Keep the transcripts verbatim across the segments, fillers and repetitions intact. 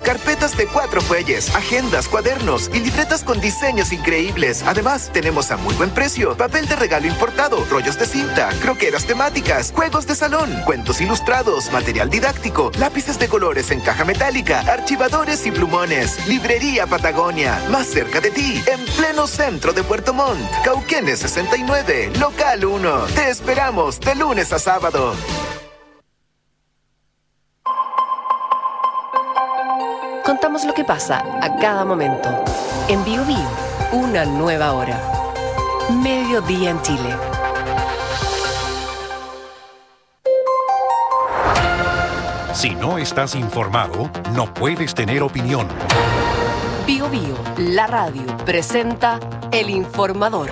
carpetas de cuatro fuelles, agendas, cuadernos y libretas con diseños increíbles. Además, tenemos a muy buen precio papel de regalo importado, rollos de cinta, croqueras temáticas, juegos de salón, cuentos ilustrados, material didáctico, lápices de colores en caja metálica, archivadores y plumones. Librería Patagonia, más cerca de ti, en pleno centro de Puerto Montt. Cauquenes sesenta y nueve, local uno. Te esperamos de lunes a sábado. Contamos lo que pasa a cada momento. En Bio Bio, una nueva hora. Mediodía en Chile. Si no estás informado, no puedes tener opinión. Bio Bio, la radio, presenta El Informador.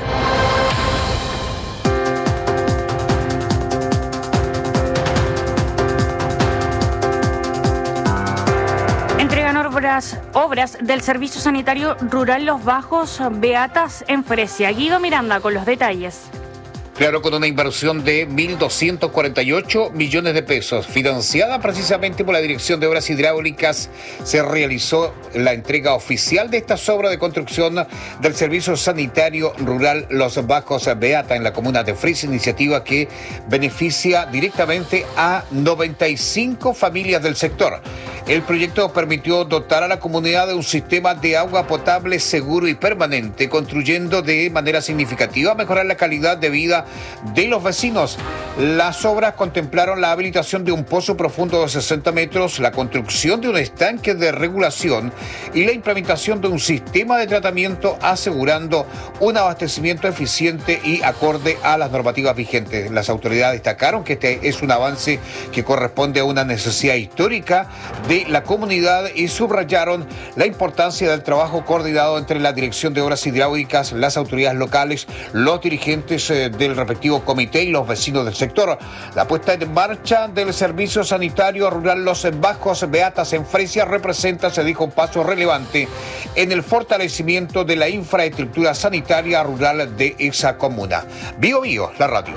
Entregan obras, obras del Servicio Sanitario Rural Los Bajos Beatas en Fresia. Guido Miranda con los detalles. Claro, con una inversión de mil doscientos cuarenta y ocho millones de pesos, financiada precisamente por la Dirección de Obras Hidráulicas, se realizó la entrega oficial de estas obras de construcción del Servicio Sanitario Rural Los Bajos Beata en la comuna de Fresia, iniciativa que beneficia directamente a noventa y cinco familias del sector. El proyecto permitió dotar a la comunidad de un sistema de agua potable seguro y permanente, contribuyendo de manera significativa a mejorar la calidad de vida de los vecinos. Las obras contemplaron la habilitación de un pozo profundo de sesenta metros, la construcción de un estanque de regulación y la implementación de un sistema de tratamiento asegurando un abastecimiento eficiente y acorde a las normativas vigentes. Las autoridades destacaron que este es un avance que corresponde a una necesidad histórica de la comunidad y subrayaron la importancia del trabajo coordinado entre la Dirección de Obras Hidráulicas, las autoridades locales, los dirigentes eh, del respectivo comité y los vecinos del sector. La puesta en marcha del Servicio Sanitario Rural Los Bajos Beatas en Fresia representa, se dijo, un paso relevante en el fortalecimiento de la infraestructura sanitaria rural de esa comuna. Bio Bio, la radio.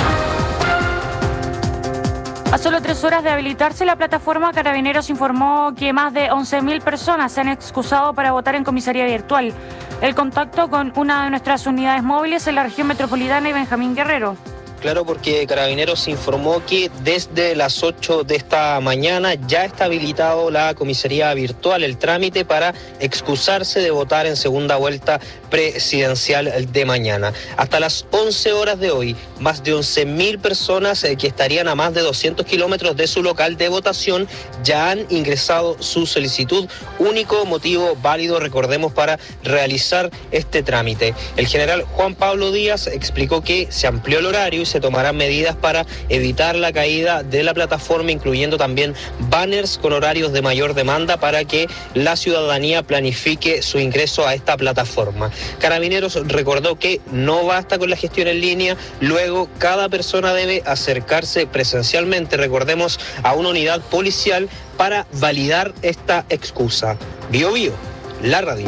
A solo tres horas de habilitarse la plataforma, Carabineros informó que más de once mil personas se han excusado para votar en comisaría virtual. El contacto con una de nuestras unidades móviles en la región metropolitana y Benjamín Guerrero. Claro, porque Carabineros informó que desde las ocho de esta mañana ya está habilitado la comisaría virtual, el trámite para excusarse de votar en segunda vuelta presidencial de mañana. Hasta las once horas de hoy, más de once mil personas eh, que estarían a más de doscientos kilómetros de su local de votación ya han ingresado su solicitud. Único motivo válido, recordemos, para realizar este trámite. El general Juan Pablo Díaz explicó que se amplió el horario y se tomarán medidas para evitar la caída de la plataforma, incluyendo también banners con horarios de mayor demanda para que la ciudadanía planifique su ingreso a esta plataforma. Carabineros recordó que no basta con la gestión en línea, luego cada persona debe acercarse presencialmente, recordemos, a una unidad policial para validar esta excusa. Bio Bio, la radio.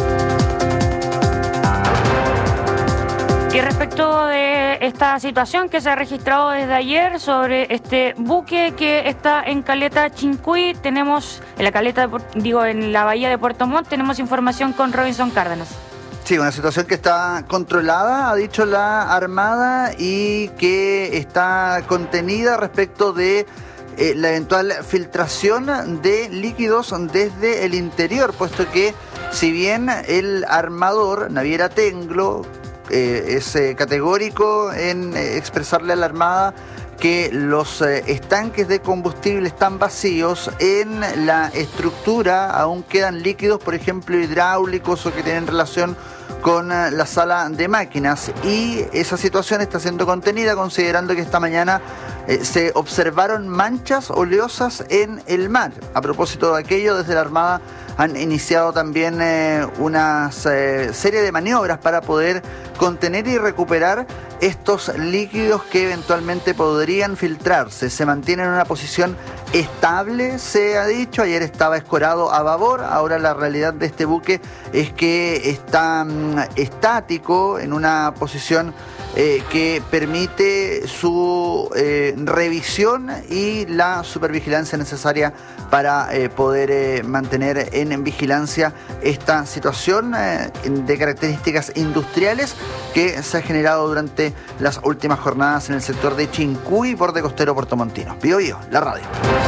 Y respecto de esta situación que se ha registrado desde ayer sobre este buque que está en Caleta Chincuy, tenemos en la caleta, digo, en la bahía de Puerto Montt, tenemos información con Robinson Cárdenas. Sí, una situación que está controlada, ha dicho la Armada, y que está contenida respecto de eh, la eventual filtración de líquidos desde el interior, puesto que si bien el armador, Naviera Tenglo, Eh, es eh, categórico en eh, expresarle a la Armada que los eh, estanques de combustible están vacíos, en la estructura aún quedan líquidos, por ejemplo hidráulicos o que tienen relación con eh, la sala de máquinas, y esa situación está siendo contenida considerando que esta mañana eh, se observaron manchas oleosas en el mar. A propósito de aquello, desde la Armada han iniciado también eh, una eh, serie de maniobras para poder contener y recuperar estos líquidos que eventualmente podrían filtrarse. Se mantiene en una posición estable, se ha dicho. Ayer estaba escorado a babor, ahora la realidad de este buque es que está mm, estático en una posición eh, que permite su eh, revisión y la supervigilancia necesaria para eh, poder eh, mantener en, en vigilancia esta situación eh, de características industriales que se ha generado durante las últimas jornadas en el sector de Chincuy, borde costero puertomontino. Bío Bío, la radio.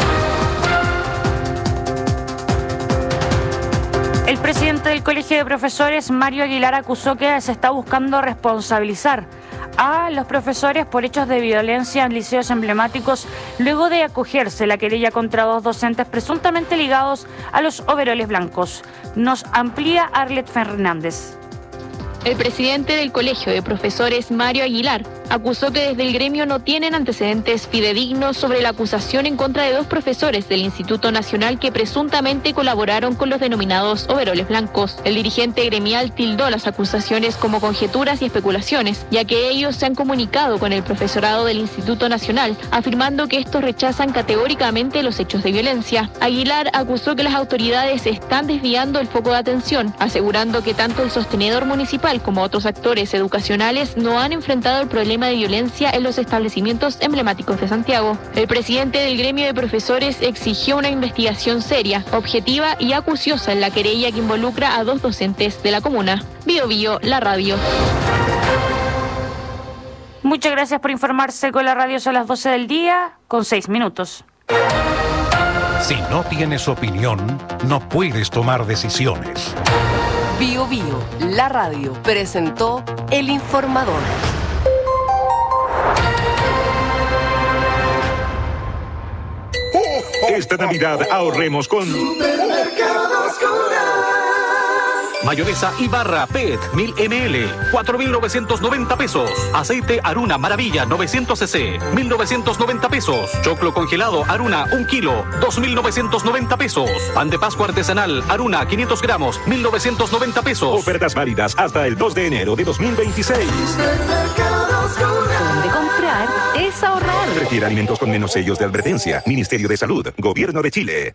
El presidente del Colegio de Profesores, Mario Aguilar, acusó que se está buscando responsabilizar a los profesores por hechos de violencia en liceos emblemáticos luego de acogerse la querella contra dos docentes presuntamente ligados a los overoles blancos. Nos amplía Arlet Fernández. El presidente del Colegio de Profesores, Mario Aguilar, acusó que desde el gremio no tienen antecedentes fidedignos sobre la acusación en contra de dos profesores del Instituto Nacional que presuntamente colaboraron con los denominados overoles blancos. El dirigente gremial tildó las acusaciones como conjeturas y especulaciones, ya que ellos se han comunicado con el profesorado del Instituto Nacional, afirmando que estos rechazan categóricamente los hechos de violencia. Aguilar acusó que las autoridades están desviando el foco de atención, asegurando que tanto el sostenedor municipal como otros actores educacionales no han enfrentado el problema de violencia en los establecimientos emblemáticos de Santiago. El presidente del gremio de profesores exigió una investigación seria, objetiva y acuciosa en la querella que involucra a dos docentes de la comuna. Bío Bío, la radio. Muchas gracias por informarse con la radio. Son las doce del día con seis minutos. Si no tienes opinión, no puedes tomar decisiones. Bío Bío, la radio, presentó El Informador. Esta Navidad ahorremos con mayonesa Ibarra P E T mil mililitros, cuatro mil novecientos noventa pesos. Aceite Aruna Maravilla novecientos centilitros, mil novecientos noventa pesos. Choclo congelado Aruna un kilo, dos mil novecientos noventa pesos. Pan de Pascua artesanal Aruna quinientos gramos, mil novecientos noventa pesos. Ofertas válidas hasta el dos de enero de dos mil veintiséis. Donde comprar es ahorrar. Prefiere alimentos con menos sellos de advertencia. Ministerio de Salud, Gobierno de Chile.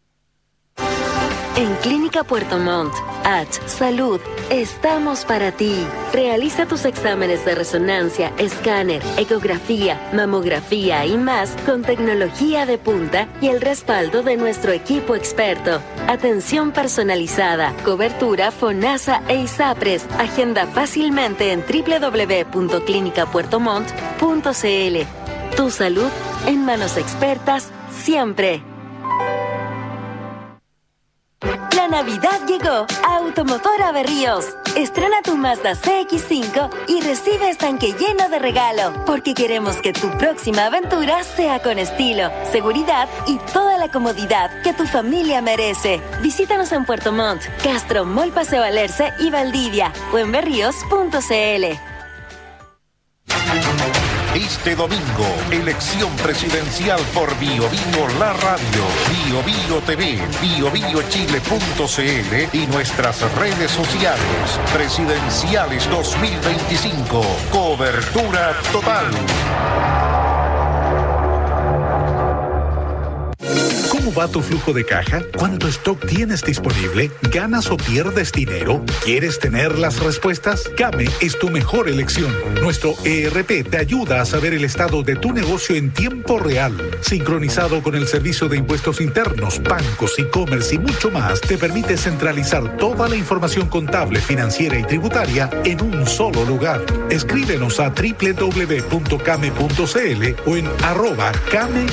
En Clínica Puerto Montt, H Salud, estamos para ti. Realiza tus exámenes de resonancia, escáner, ecografía, mamografía y más con tecnología de punta y el respaldo de nuestro equipo experto. Atención personalizada, cobertura FONASA e ISAPRES. Agenda fácilmente en doble u doble u doble u punto clínica puerto montt punto c l. Tu salud en manos expertas siempre. La Navidad llegó a Automotora Berríos. Estrena tu Mazda C X cinco y recibe estanque lleno de regalo, porque queremos que tu próxima aventura sea con estilo, seguridad y toda la comodidad que tu familia merece. Visítanos en Puerto Montt, Castro, Mall Paseo Alerce y Valdivia o en berríos punto c l. Este domingo, elección presidencial por Bío Bío, la radio, Bío Bío T V, bio bio chile punto c l y nuestras redes sociales. Presidenciales dos mil veinticinco. Cobertura total. ¿Cómo va tu flujo de caja? ¿Cuánto stock tienes disponible? ¿Ganas o pierdes dinero? ¿Quieres tener las respuestas? Came es tu mejor elección. Nuestro E R P te ayuda a saber el estado de tu negocio en tiempo real. Sincronizado con el servicio de impuestos internos, bancos, e-commerce y mucho más, te permite centralizar toda la información contable, financiera y tributaria en un solo lugar. Escríbenos a doble u doble u doble u punto came punto c l o en arroba camecl.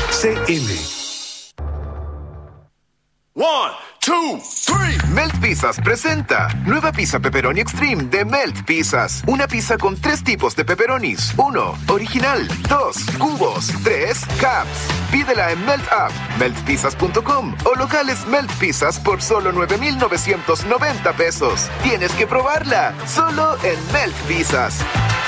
One, two, three. Melt Pizzas presenta nueva pizza pepperoni extreme de Melt Pizzas. Una pizza con tres tipos de pepperonis. Uno, original. Dos, cubos. Tres, caps. Pídela en Melt App, melt pizzas punto com o locales Melt Pizzas por solo nueve mil novecientos noventa pesos. Tienes que probarla. Solo en Melt Pizzas.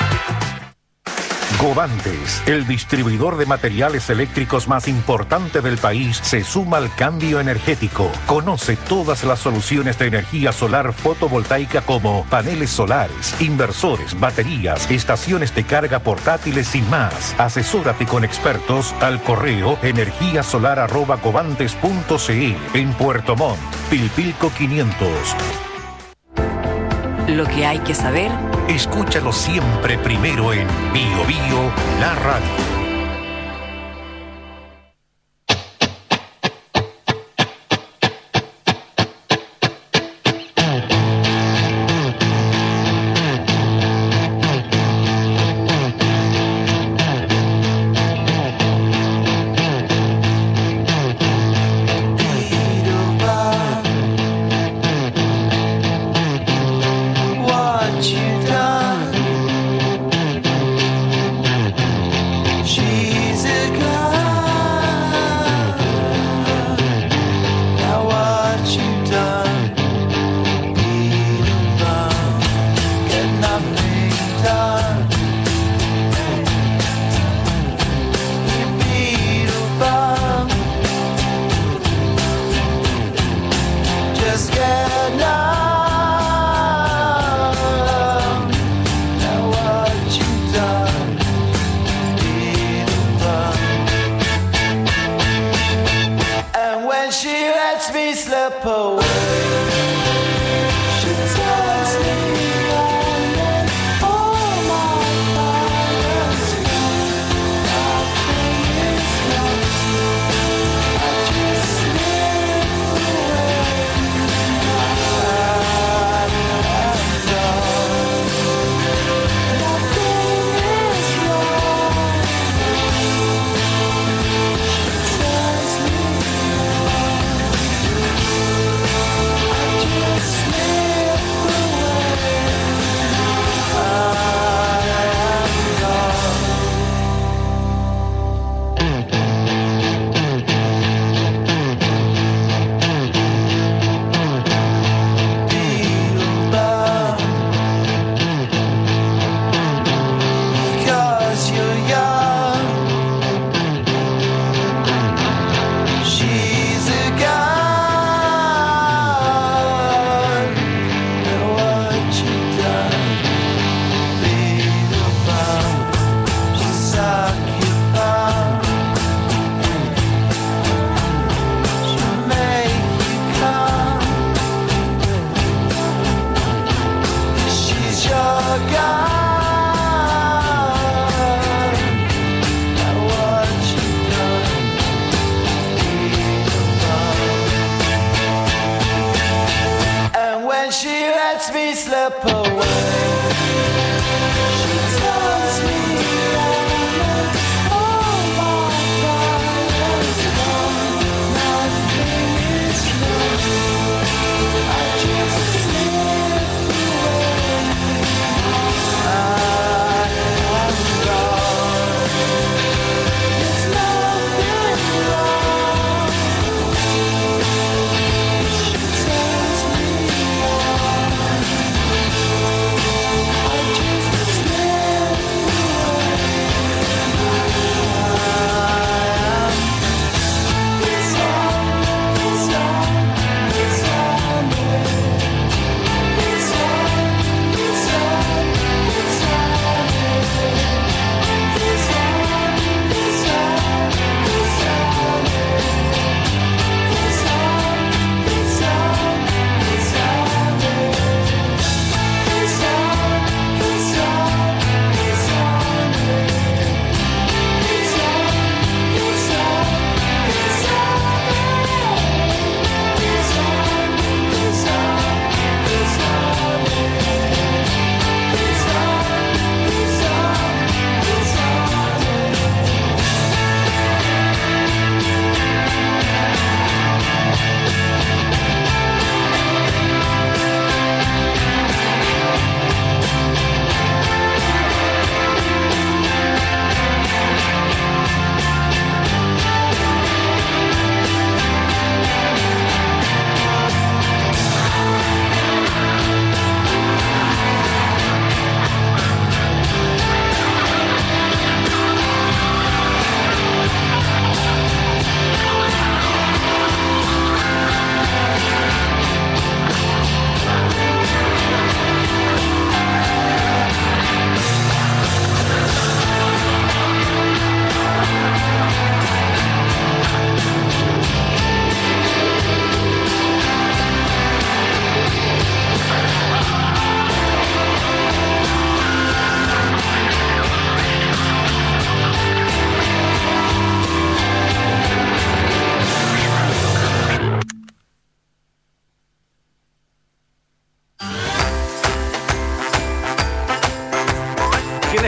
Govantes, el distribuidor de materiales eléctricos más importante del país, se suma al cambio energético. Conoce todas las soluciones de energía solar fotovoltaica como paneles solares, inversores, baterías, estaciones de carga portátiles y más. Asesórate con expertos al correo energía solar arroba govantes punto c l. En Puerto Montt, Pilpilco quinientos. Lo que hay que saber Escúchalo siempre primero en Bio Bio, la radio.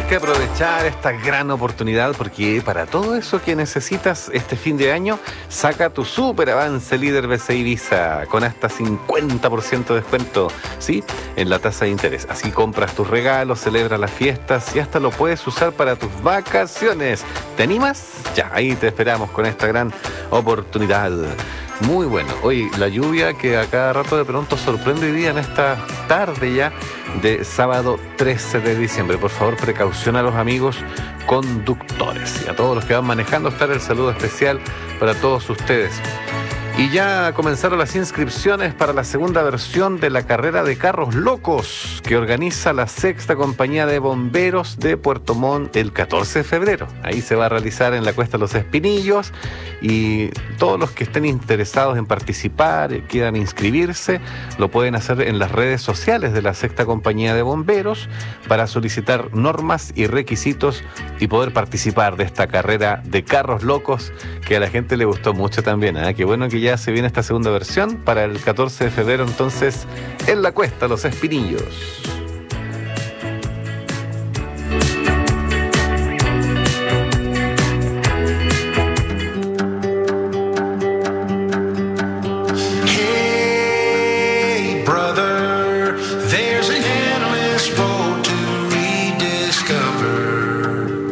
que aprovechar esta gran oportunidad porque para todo eso que necesitas este fin de año, saca tu super avance líder B C I Visa con hasta cincuenta por ciento de descuento, ¿sí? En la tasa de interés. Así compras tus regalos, celebras las fiestas y hasta lo puedes usar para tus vacaciones. ¿Te animas? Ya, ahí te esperamos con esta gran oportunidad. Muy bueno. Hoy la lluvia que a cada rato de pronto sorprende hoy día en esta tarde ya de sábado trece de diciembre. Por favor, precaución a los amigos conductores y a todos los que van manejando. Estar el saludo especial para todos ustedes. Y ya comenzaron las inscripciones para la segunda versión de la carrera de carros locos que organiza la sexta compañía de bomberos de Puerto Montt el catorce de febrero. Ahí se va a realizar en la Cuesta Los Espinillos y todos los que estén interesados en participar, quieran inscribirse, lo pueden hacer en las redes sociales de la sexta compañía de bomberos para solicitar normas y requisitos y poder participar de esta carrera de carros locos que a la gente le gustó mucho también, ¿eh? Qué bueno que ya se viene esta segunda versión para el catorce de febrero, entonces, en la Cuesta Los Espinillos. Hey, brother, there's an endless road to rediscover.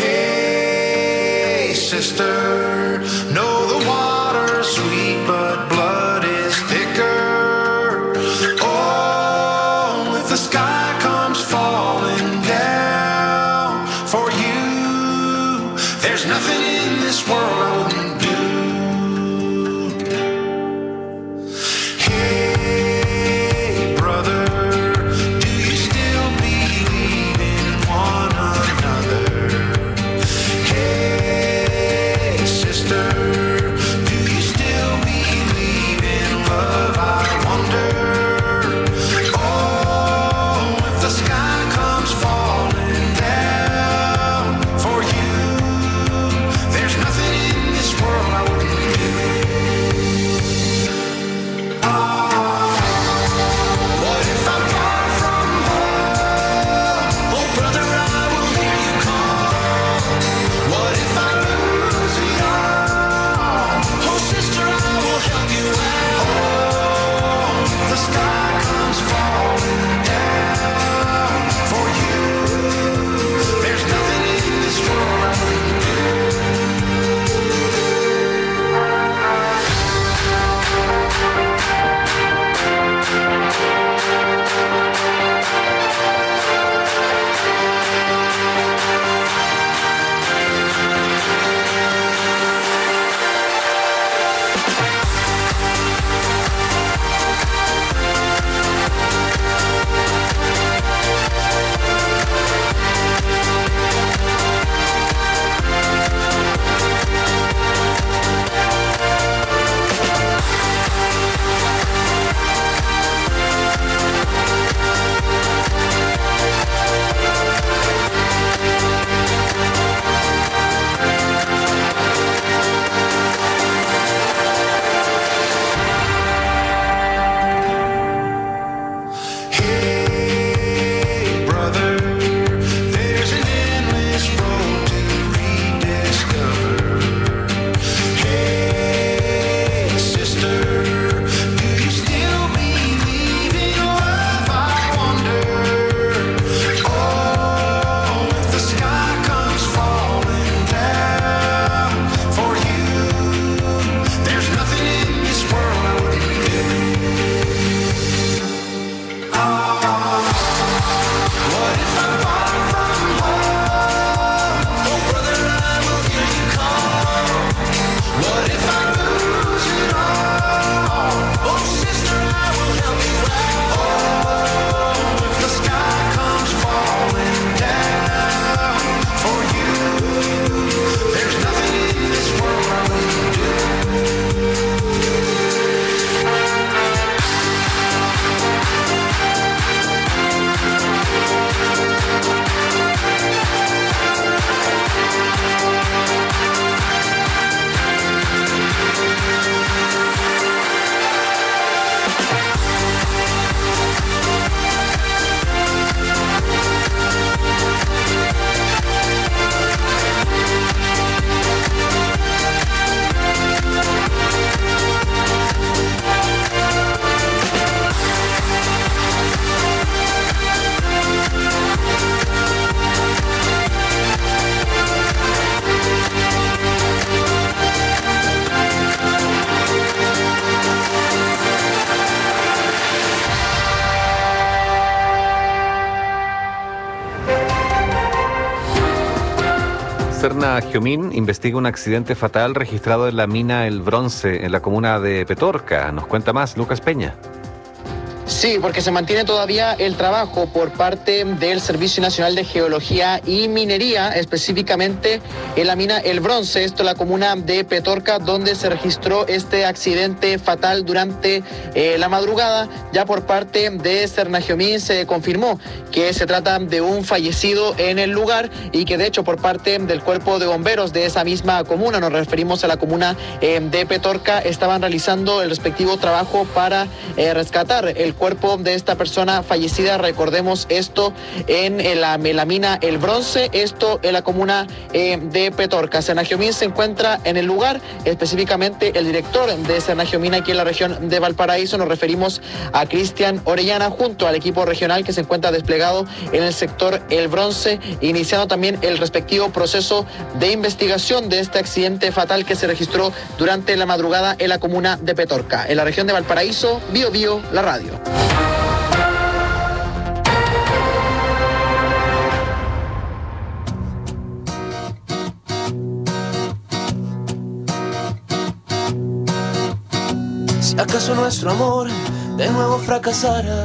Hey, sister, know the water's sweet, but blood is thicker. Oh, with the sky Serna-Giomín investiga un accidente fatal registrado en la mina El Bronce, en la comuna de Petorca. Nos cuenta más Lucas Peña. Sí, porque se mantiene todavía el trabajo por parte del Servicio Nacional de Geología y Minería, específicamente en la mina El Bronce, esto en la comuna de Petorca, donde se registró este accidente fatal durante eh, la madrugada. Ya por parte de Serna-Giomín se confirmó que se trata de un fallecido en el lugar y que de hecho por parte del cuerpo de bomberos de esa misma comuna, nos referimos a la comuna eh, de Petorca, estaban realizando el respectivo trabajo para eh, rescatar el cuerpo de esta persona fallecida. Recordemos esto en, en, la, en la mina El Bronce, esto en la comuna eh, de Petorca. Serna-Giomín se encuentra en el lugar, específicamente el director de Serna-Giomín aquí en la región de Valparaíso, nos referimos a Cristian Orellana, junto al equipo regional que se encuentra desplegado en el sector El Bronce, iniciando también el respectivo proceso de investigación de este accidente fatal que se registró durante la madrugada en la comuna de Petorca. En la región de Valparaíso, Bio Bio, la radio. Si acaso nuestro amor de nuevo fracasara,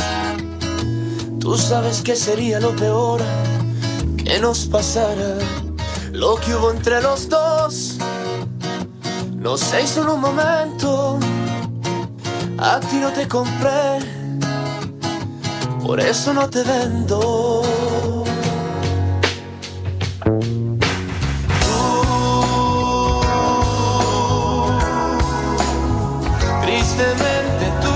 tú sabes que sería lo peor que nos pasara. Lo que hubo entre los dos no se hizo en un momento. A ti no te compré, por eso no te vendo. Tristemente tú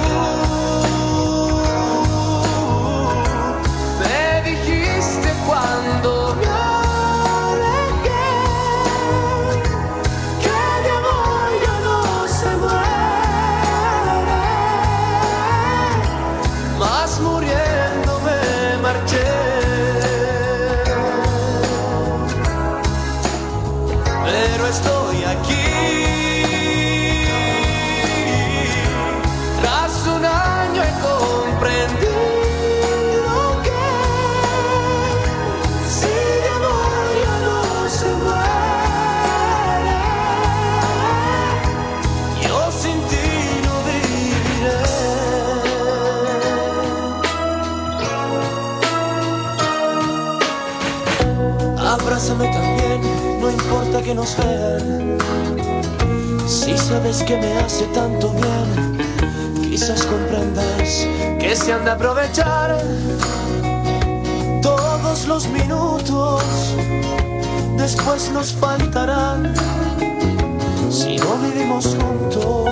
me dijiste cuando me alejé que mi amor ya no se muere, mas muriendo me marché. Pero estoy aquí. Abrázame también, no importa que nos vean. Si sabes que me hace tanto bien, quizás comprendas que se han de aprovechar todos los minutos. Después nos faltarán si no vivimos juntos.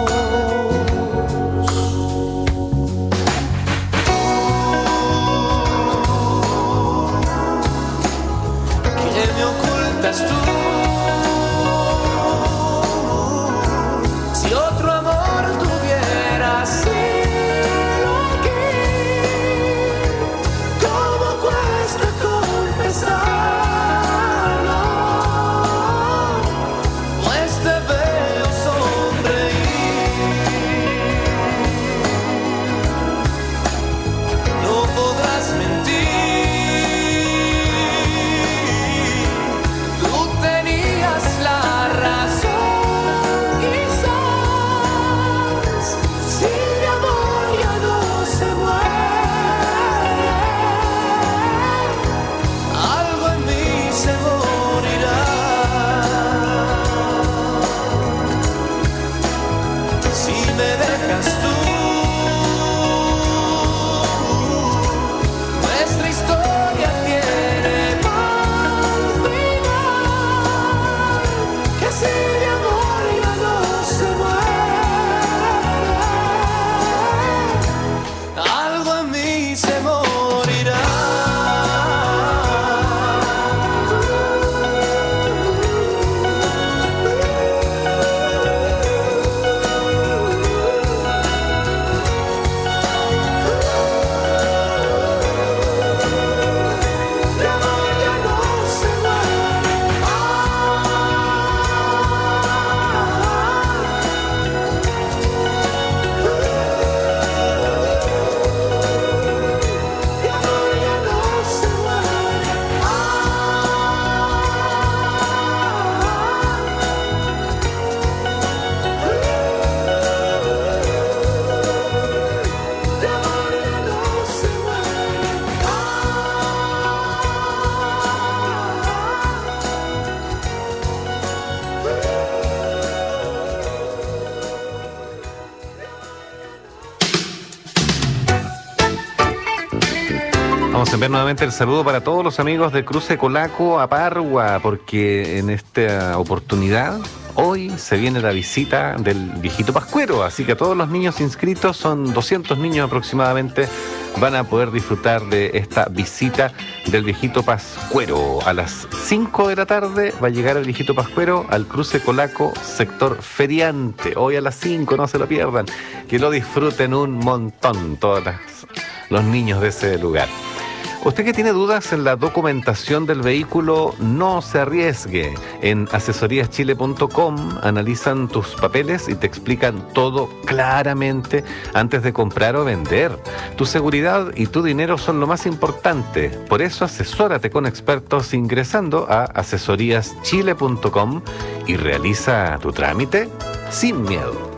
Tú, si otro amor tuviera sido aquí, ¿cómo cuesta confesarlo? Pues te veo sonreír. Vamos a enviar nuevamente el saludo para todos los amigos de Cruce Colaco a Pargua, porque en esta oportunidad hoy se viene la visita del viejito Pascuero, así que a todos los niños inscritos, son doscientos niños aproximadamente, van a poder disfrutar de esta visita del viejito Pascuero. A las cinco de la tarde va a llegar el viejito Pascuero al Cruce Colaco, sector feriante. Hoy a las cinco, no se lo pierdan, que lo disfruten un montón todos las, los niños de ese lugar. Usted que tiene dudas en la documentación del vehículo, no se arriesgue. En asesorías chile punto com analizan tus papeles y te explican todo claramente antes de comprar o vender. Tu seguridad y tu dinero son lo más importante. Por eso asesórate con expertos ingresando a asesorías chile punto com y realiza tu trámite sin miedo.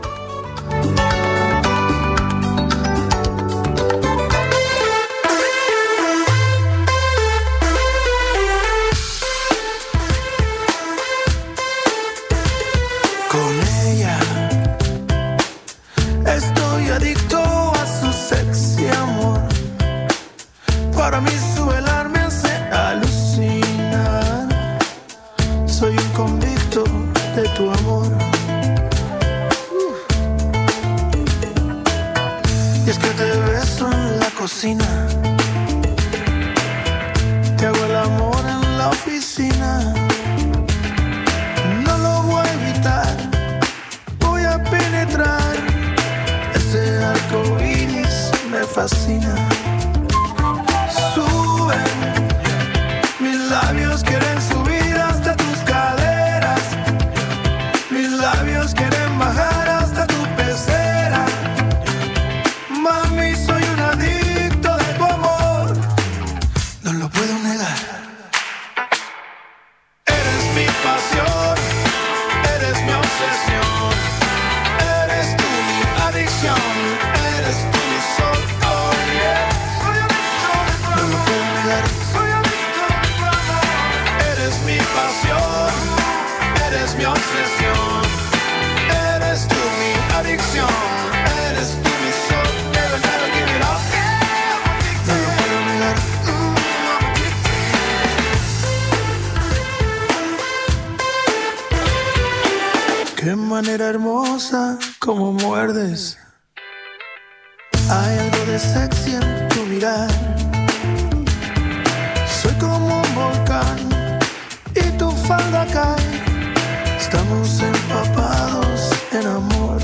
Para mí su velar me hace alucinar. Soy un convicto de tu amor. uh. Y es que te beso en la cocina, te hago el amor en la oficina. No lo voy a evitar, voy a penetrar. Ese arco iris me fascina. Mis labios quieren subir hasta tus caderas, mis labios quieren bajar hasta tu pecera. Mami, soy un adicto de tu amor, no lo puedo negar. Eres mi pasión, eres mi obsesión, eres tú mi adicción, eres tú mi sol. Oh yeah, soy adicto de tu amor, no lo puedo negar. Eres mi pasión, eres mi obsesión, eres tú mi adicción, eres tú mi sol. Never, never give it up. No lo puedo negar. Qué manera hermosa como muerdes. Hay algo de sexy en tu mirar. Soy como un volcán y tu falda cae. Estamos empapados en amor.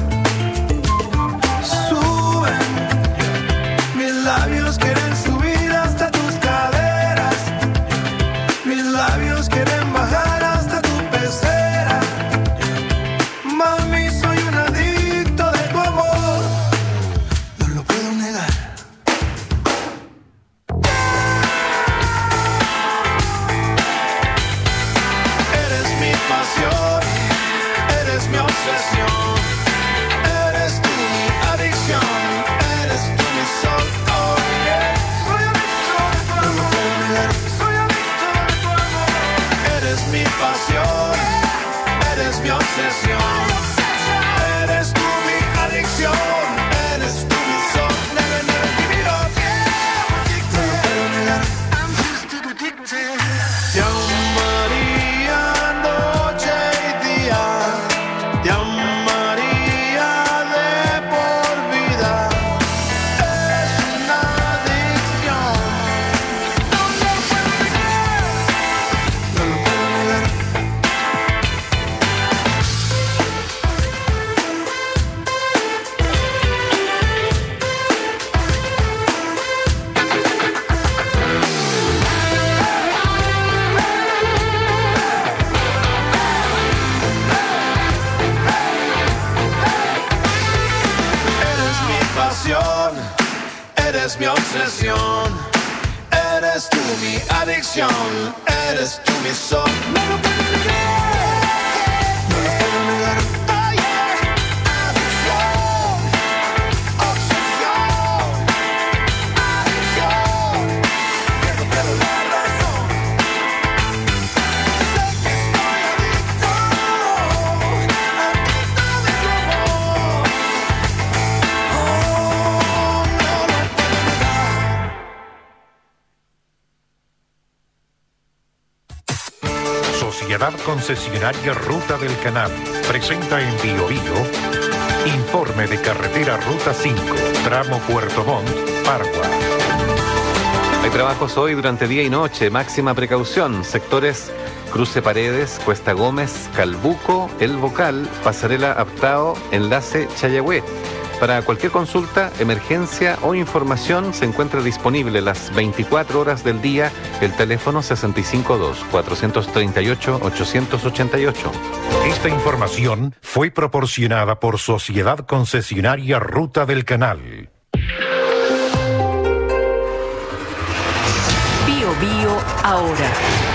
Suben, mis labios quieren subir hasta tus caderas, mis labios quieren bajar hasta tu pecera. Mami, soy un adicto de tu amor, no lo puedo negar. Eres mi obsesión, eres tú mi adicción, eres tú mi sol. Oh yeah, soy adicto de tu amor, soy adicto de tu amor. Eres mi pasión, eres mi obsesión, eres tú mi adicción, eres tú mi sol. Never, never give it up. No lo puedo negar. I'm just addicted. Te amaría noche y día, te amaría de por vida. Es una adicción, no lo puedo negar, no lo puedo negar. Eres mi obsesión, eres tú mi adicción, eres tú mi sol. No lo puedo negar, no lo puedo negar. Oh yeah, adicción, obsesión, adicción. Quiero te doy la razón. Sé que estoy adicto, adicto de tu amor. Oh, no lo puedo negar. Sociedad Concesionaria Ruta del Canal presenta en Bio Bio informe de carretera Ruta cinco, tramo Puerto Montt, Pargua. Hay trabajos hoy durante día y noche, máxima precaución, sectores Cruce Paredes, Cuesta Gómez, Calbuco, El Bocal, Pasarela Aptao, Enlace Chayagüe. Para cualquier consulta, emergencia o información se encuentra disponible las veinticuatro horas del día el teléfono seis cinco dos, cuatro tres ocho, ocho ocho ocho. Esta información fue proporcionada por Sociedad Concesionaria Ruta del Canal. Bio Bio ahora.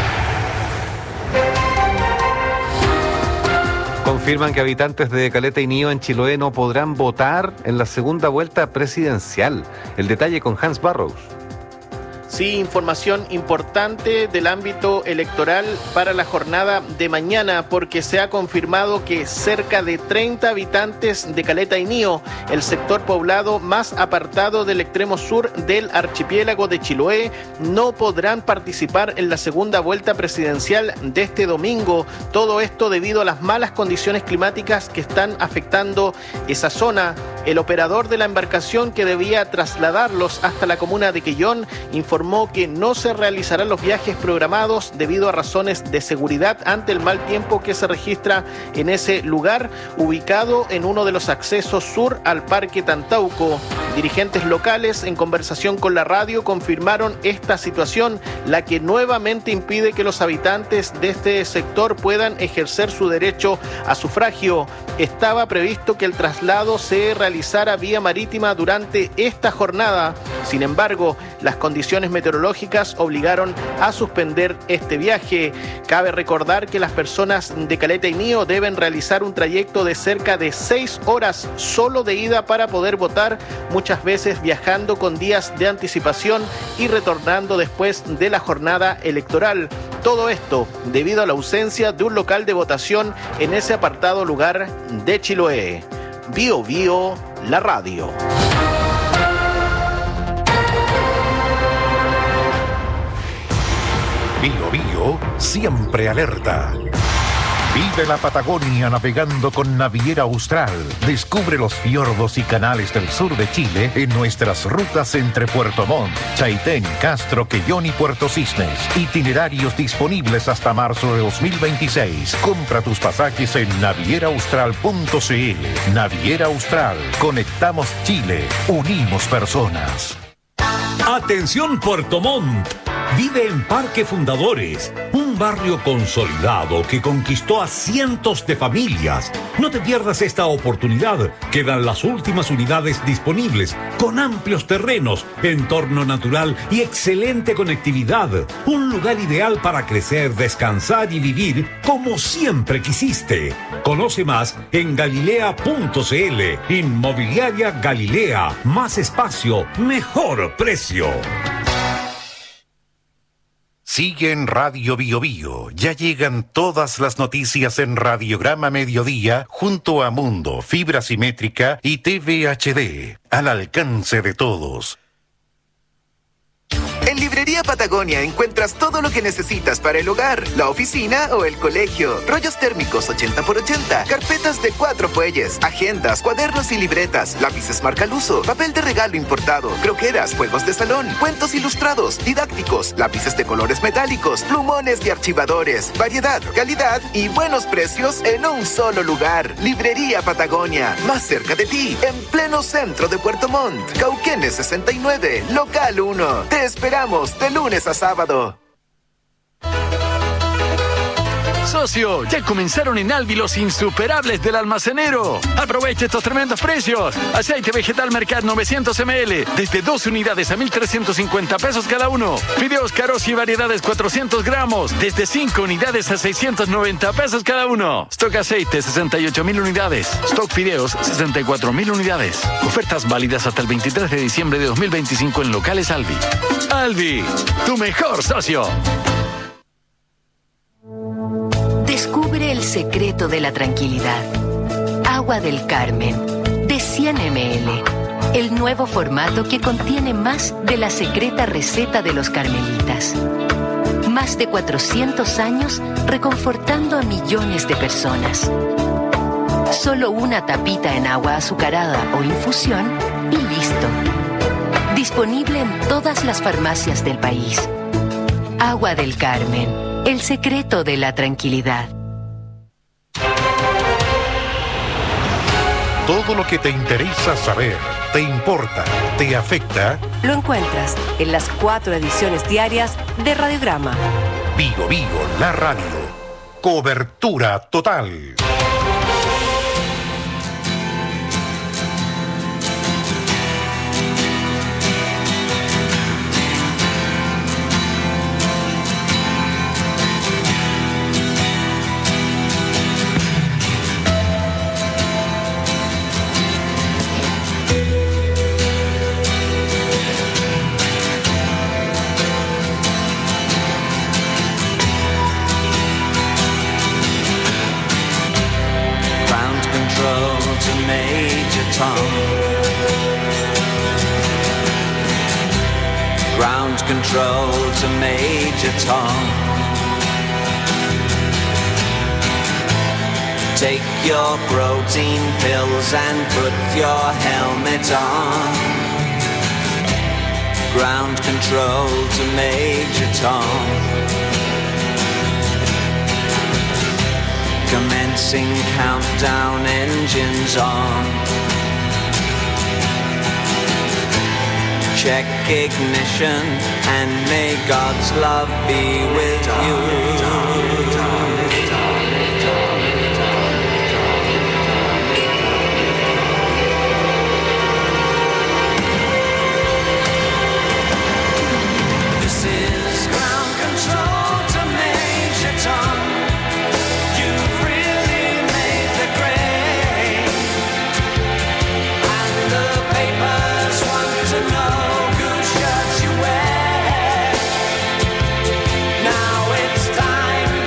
Confirman que habitantes de Caleta y Nío en Chiloé no podrán votar en la segunda vuelta presidencial. El detalle con Hans Barrows. Sí, información importante del ámbito electoral para la jornada de mañana, porque se ha confirmado que cerca de treinta habitantes de Caleta y Nío, el sector poblado más apartado del extremo sur del archipiélago de Chiloé, no podrán participar en la segunda vuelta presidencial de este domingo. Todo esto debido a las malas condiciones climáticas que están afectando esa zona. El operador de la embarcación que debía trasladarlos hasta la comuna de Quellón informó que no se realizarán los viajes programados debido a razones de seguridad ante el mal tiempo que se registra en ese lugar, ubicado en uno de los accesos sur al Parque Tantauco. Dirigentes locales, en conversación con la radio, confirmaron esta situación, la que nuevamente impide que los habitantes de este sector puedan ejercer su derecho a sufragio. Estaba previsto que el traslado se realizara vía marítima durante esta jornada. Sin embargo, las condiciones meteorológicas obligaron a suspender este viaje. Cabe recordar que las personas de Caleta y Nío deben realizar un trayecto de cerca de seis horas solo de ida para poder votar, muchas veces viajando con días de anticipación y retornando después de la jornada electoral. Todo esto debido a la ausencia de un local de votación en ese apartado lugar de Chiloé. Bio Bio, la radio. Bio Bio, siempre alerta. Vive la Patagonia navegando con Naviera Austral. Descubre los fiordos y canales del sur de Chile en nuestras rutas entre Puerto Montt, Chaitén, Castro, Quellón y Puerto Cisnes. Itinerarios disponibles hasta marzo de dos mil veintiséis. Compra tus pasajes en naviera austral punto c l. Naviera Austral. Conectamos Chile. Unimos personas. Atención Puerto Montt. Vive en Parque Fundadores, un barrio consolidado que conquistó a cientos de familias. No te pierdas esta oportunidad. Quedan las últimas unidades disponibles, con amplios terrenos, entorno natural y excelente conectividad. Un lugar ideal para crecer, descansar y vivir como siempre quisiste. Conoce más en galilea punto c l. Inmobiliaria Galilea. Más espacio, mejor precio. Sigue en Radio Bio Bio. Ya llegan todas las noticias en Radiograma Mediodía junto a Mundo, Fibra Simétrica y T V H D. Al alcance de todos. En Librería Patagonia encuentras todo lo que necesitas para el hogar, la oficina o el colegio. Rollos térmicos ochenta por ochenta, carpetas de cuatro fuelles, agendas, cuadernos y libretas, lápices marca Luso, papel de regalo importado, croqueras, juegos de salón, cuentos ilustrados, didácticos, lápices de colores metálicos, plumones y archivadores. Variedad, calidad y buenos precios en un solo lugar. Librería Patagonia, más cerca de ti, en pleno centro de Puerto Montt. Cauquenes sesenta y nueve, local uno. Te esperamos de lunes a sábado. Socio, ya comenzaron en Albi los insuperables del almacenero. Aprovecha estos tremendos precios. Aceite vegetal Mercat novecientos mililitros, desde dos unidades a mil trescientos cincuenta pesos cada uno. Fideos Caros y variedades cuatrocientos gramos, desde cinco unidades a seiscientos noventa pesos cada uno. Stock aceite sesenta y ocho mil unidades. Stock fideos sesenta y cuatro mil unidades. Ofertas válidas hasta el veintitrés de diciembre de dos mil veinticinco en locales Albi. Albi, tu mejor socio. Descubre el secreto de la tranquilidad. Agua del Carmen, de cien mililitros. El nuevo formato que contiene más de la secreta receta de los carmelitas. Más de cuatrocientos años reconfortando a millones de personas. Solo una tapita en agua azucarada o infusión y listo. Disponible en todas las farmacias del país. Agua del Carmen, el secreto de la tranquilidad. Todo lo que te interesa saber, te importa, te afecta. Lo encuentras en las cuatro ediciones diarias de Radiograma. Vigo Vigo, la radio. Cobertura total. Ground control to Major Tom. Take your protein pills and put your helmet on. Ground control to Major Tom. Commencing countdown, engines on. Check ignition and may God's love be with you. This is ground control to Major Tom. You've really made the grade, and the papers want to know. Now it's time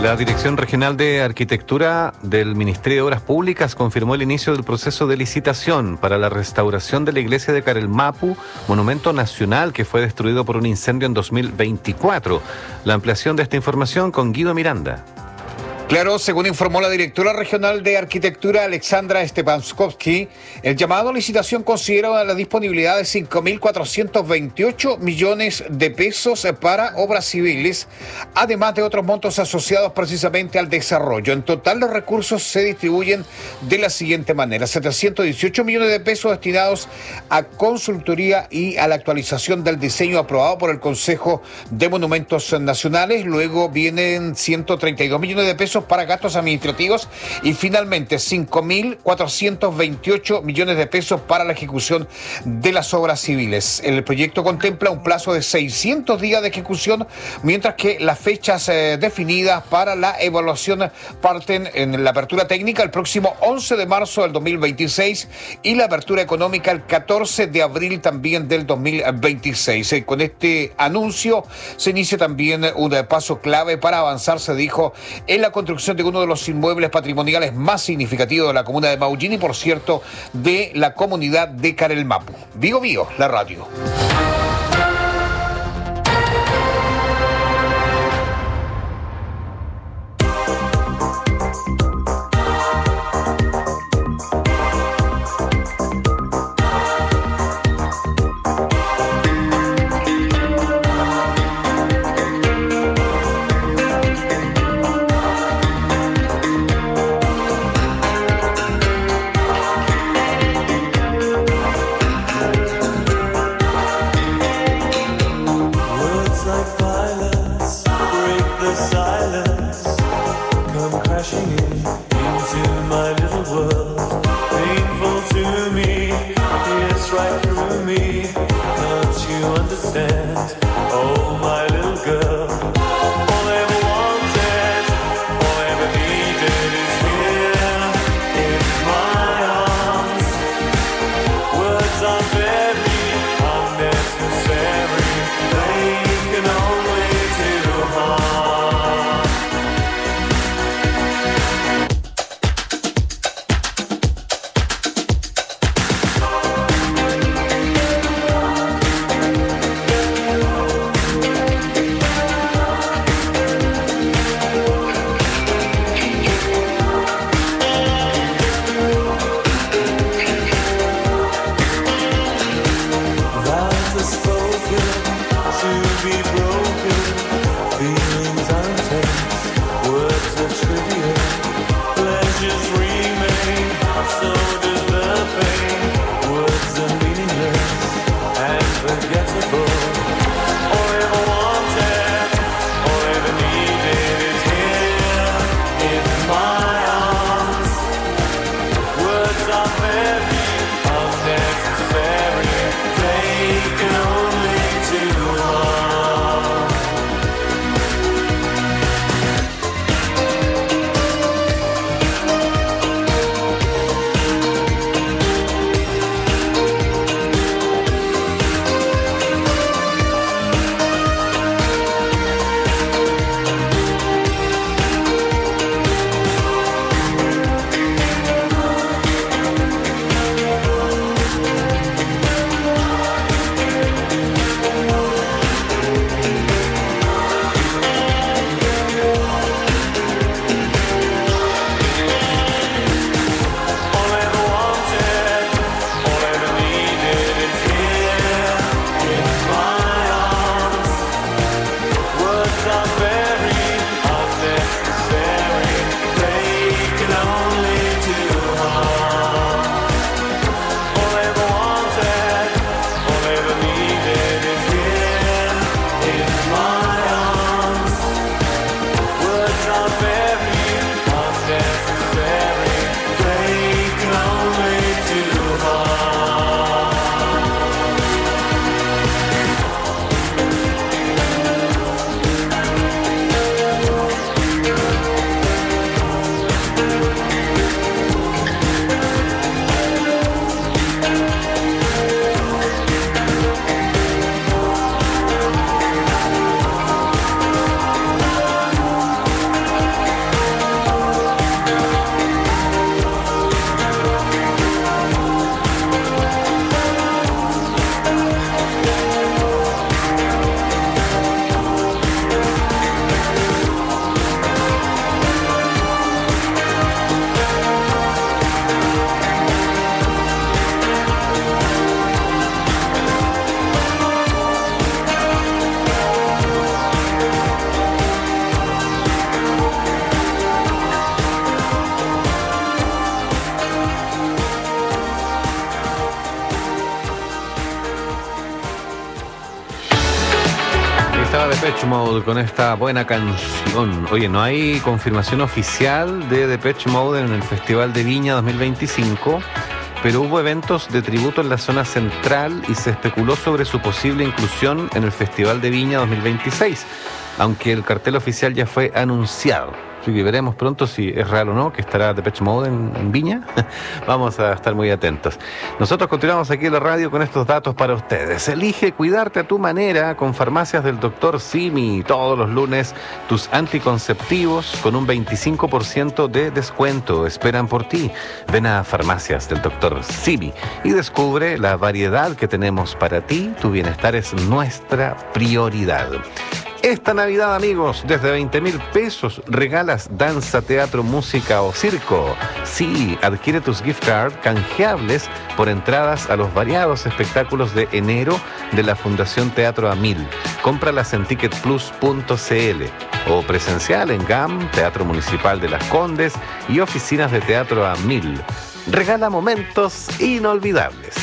La Dirección Regional de Arquitectura del Ministerio de Obras Públicas confirmó el inicio del proceso de licitación para la restauración de la iglesia de Carelmapu, monumento nacional que fue destruido por un incendio en dos mil veinticuatro. La ampliación de esta información con Guido Miranda. Claro, según informó la directora regional de arquitectura Alexandra Stepanskovsky, el llamado a licitación considera la disponibilidad de cinco mil cuatrocientos veintiocho millones de pesos para obras civiles, además de otros montos asociados precisamente al desarrollo. En total, los recursos se distribuyen de la siguiente manera: setecientos dieciocho millones de pesos destinados a consultoría y a la actualización del diseño aprobado por el Consejo de Monumentos Nacionales. Luego vienen ciento treinta y dos millones de pesos para gastos administrativos y finalmente cinco mil cuatrocientos veintiocho millones de pesos para la ejecución de las obras civiles. El proyecto contempla un plazo de seiscientos días de ejecución, mientras que las fechas eh, definidas para la evaluación parten en la apertura técnica el próximo once de marzo del dos mil veintiséis y la apertura económica el catorce de abril también del dos mil veintiséis. Eh, con este anuncio se inicia también un paso clave para avanzar, se dijo, en la construcción de uno de los inmuebles patrimoniales más significativos de la comuna de Maullín y, por cierto, de la comunidad de Carelmapu. Vigo Vigo, la radio. estaba Depeche Mode con esta buena canción. Oye, no hay confirmación oficial de Depeche Mode en el Festival de Viña dos mil veinticinco, pero hubo eventos de tributo en la zona central y se especuló sobre su posible inclusión en el Festival de Viña dos mil veintiséis, aunque el cartel oficial ya fue anunciado. Así que veremos pronto si es real o no que estará Depeche Mode en, en Viña. Vamos a estar muy atentos. Nosotros continuamos aquí en la radio con estos datos para ustedes. Elige cuidarte a tu manera con Farmacias del doctor Simi. Todos los lunes tus anticonceptivos con un veinticinco por ciento de descuento esperan por ti. Ven a Farmacias del doctor Simi y descubre la variedad que tenemos para ti. Tu bienestar es nuestra prioridad. Esta Navidad, amigos, desde veinte mil pesos regalas danza, teatro, música o circo. Sí, adquiere tus gift card canjeables por entradas a los variados espectáculos de enero de la Fundación Teatro a Mil. Cómpralas en ticket plus punto c l o presencial en G A M, Teatro Municipal de Las Condes y oficinas de Teatro a Mil. Regala momentos inolvidables.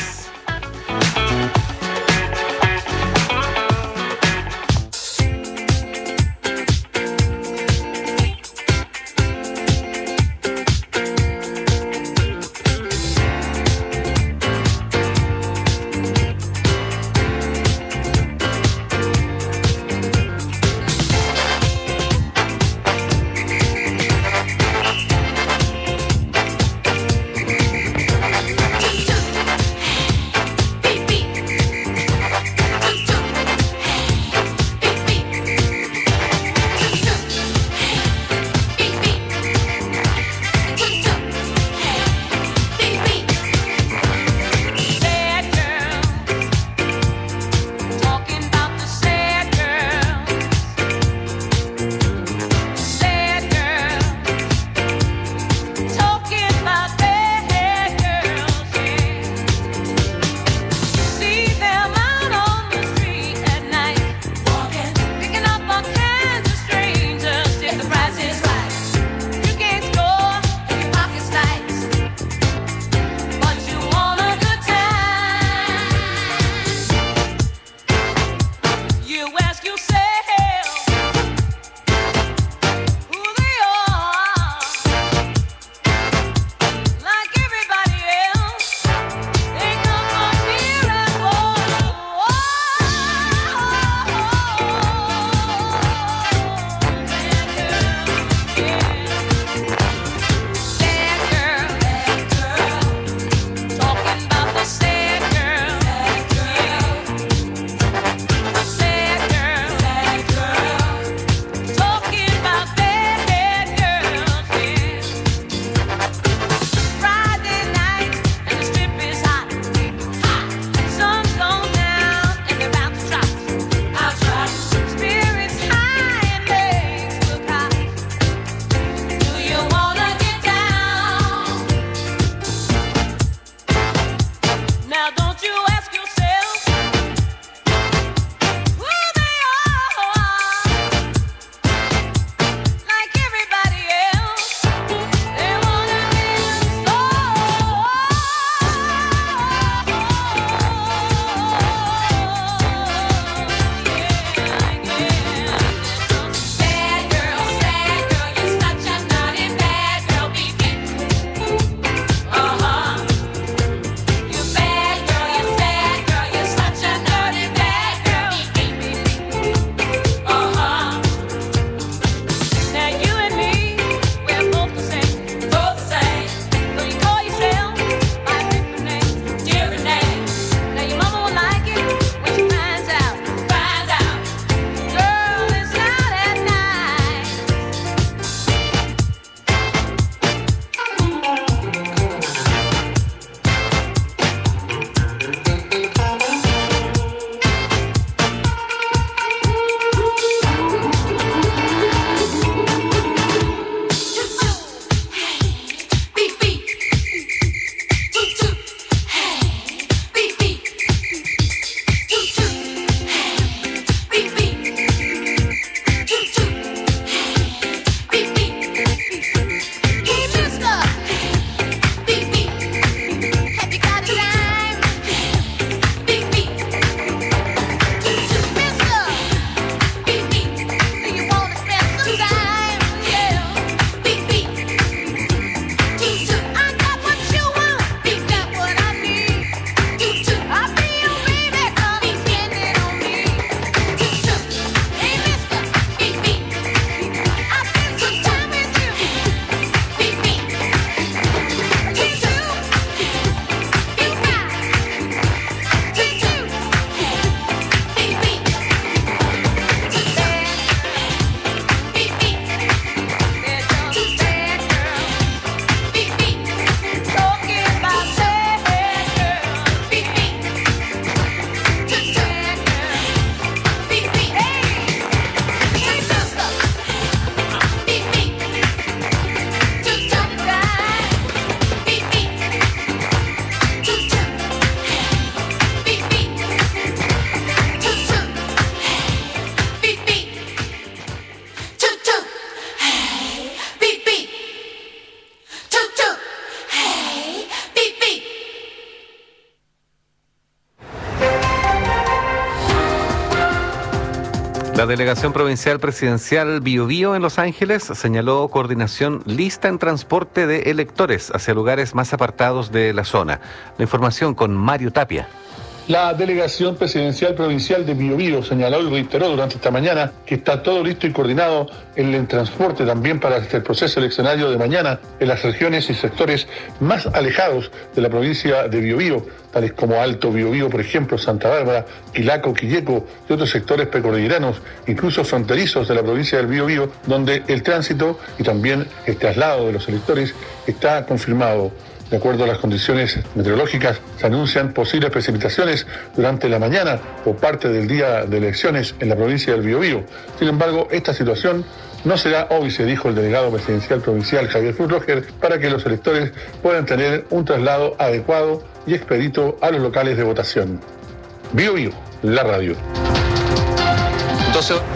La Delegación Provincial Presidencial Bío Bío en Los Ángeles señaló coordinación lista en transporte de electores hacia lugares más apartados de la zona. La información con Mario Tapia. La Delegación Presidencial Provincial de Bío Bío señaló y reiteró durante esta mañana que está todo listo y coordinado en el transporte también para el proceso eleccionario de mañana en las regiones y sectores más alejados de la provincia de Bío Bío, tales como Alto Bío Bío, por ejemplo, Santa Bárbara, Quilaco, Quilleco y otros sectores precordilleranos, incluso fronterizos de la provincia del Bío Bío, donde el tránsito y también el traslado de los electores está confirmado. De acuerdo a las condiciones meteorológicas, se anuncian posibles precipitaciones durante la mañana o parte del día de elecciones en la provincia del Bío Bío. Sin embargo, esta situación no será hoy, se dijo el delegado presidencial provincial Javier Fuhrlocher, para que los electores puedan tener un traslado adecuado y expedito a los locales de votación. Bío Bío, la radio. Entonces,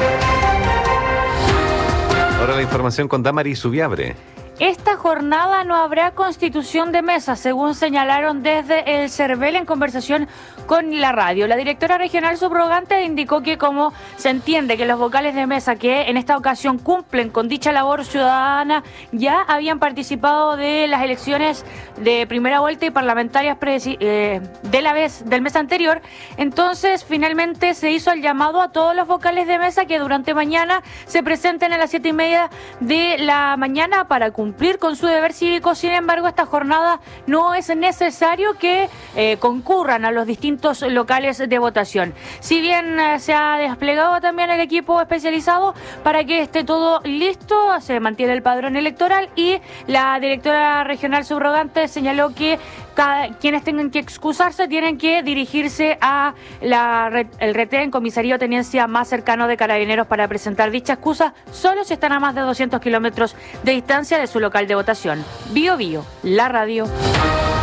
ahora la información con Damaris Subiabre. Esta jornada no habrá constitución de mesa, según señalaron desde el CERVEL en conversación con la radio. La directora regional subrogante indicó que como se entiende que los vocales de mesa que en esta ocasión cumplen con dicha labor ciudadana ya habían participado de las elecciones de primera vuelta y parlamentarias eh, de la vez del mes anterior, entonces finalmente se hizo el llamado a todos los vocales de mesa que durante mañana se presenten a las siete y media de la mañana para cumplir cumplir con su deber cívico. Sin embargo, esta jornada no es necesario que eh, concurran a los distintos locales de votación. Si bien eh, se ha desplegado también el equipo especializado para que esté todo listo, se mantiene el padrón electoral y la directora regional subrogante señaló que cada, quienes tengan que excusarse tienen que dirigirse a la, el retén, comisaría o tenencia más cercano de Carabineros para presentar dicha excusa, solo si están a más de doscientos kilómetros de distancia de su local de votación. Bío Bío, la radio.